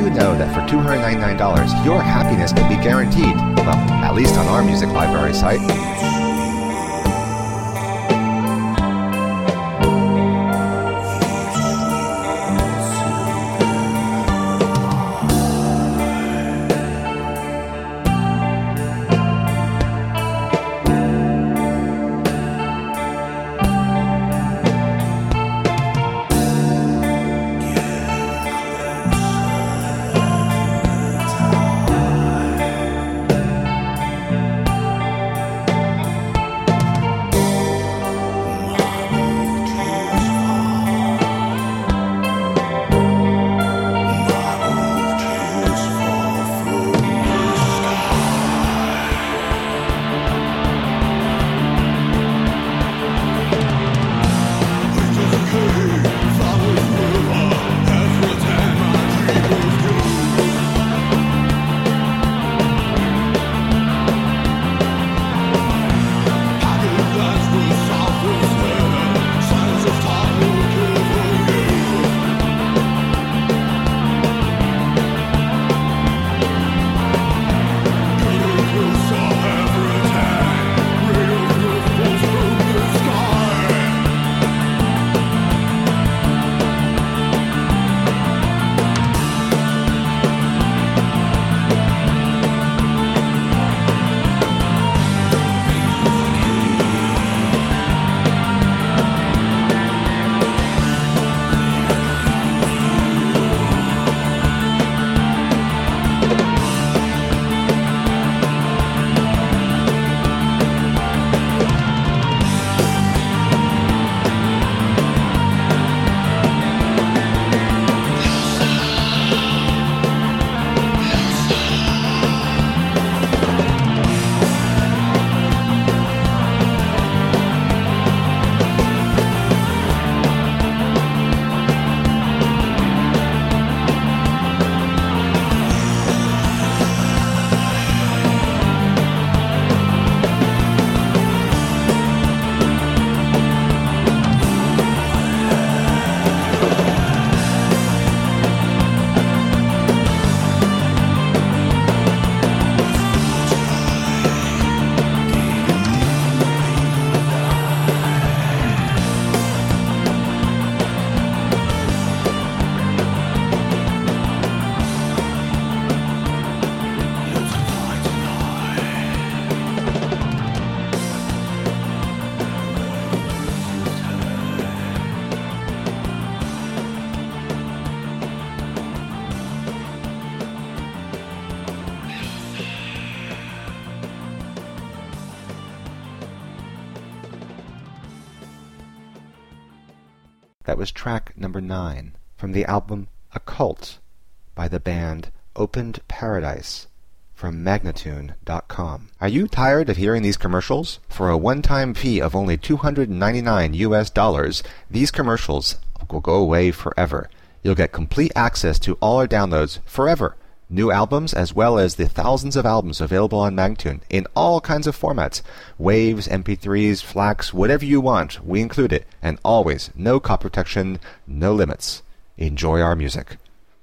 you know that for $299, your happiness can be guaranteed? Well, at least on our music library site. That was track number 9 from the album Occult by the band Opened Paradise from Magnatune.com. Are you tired of hearing these commercials? For a one-time fee of only $299, these commercials will go away forever. You'll get complete access to all our downloads forever. New albums as well as the thousands of albums available on Magnatune in all kinds of formats. Waves, MP3s, FLAC, whatever you want, we include it. And always, no copy protection, no limits. Enjoy our music.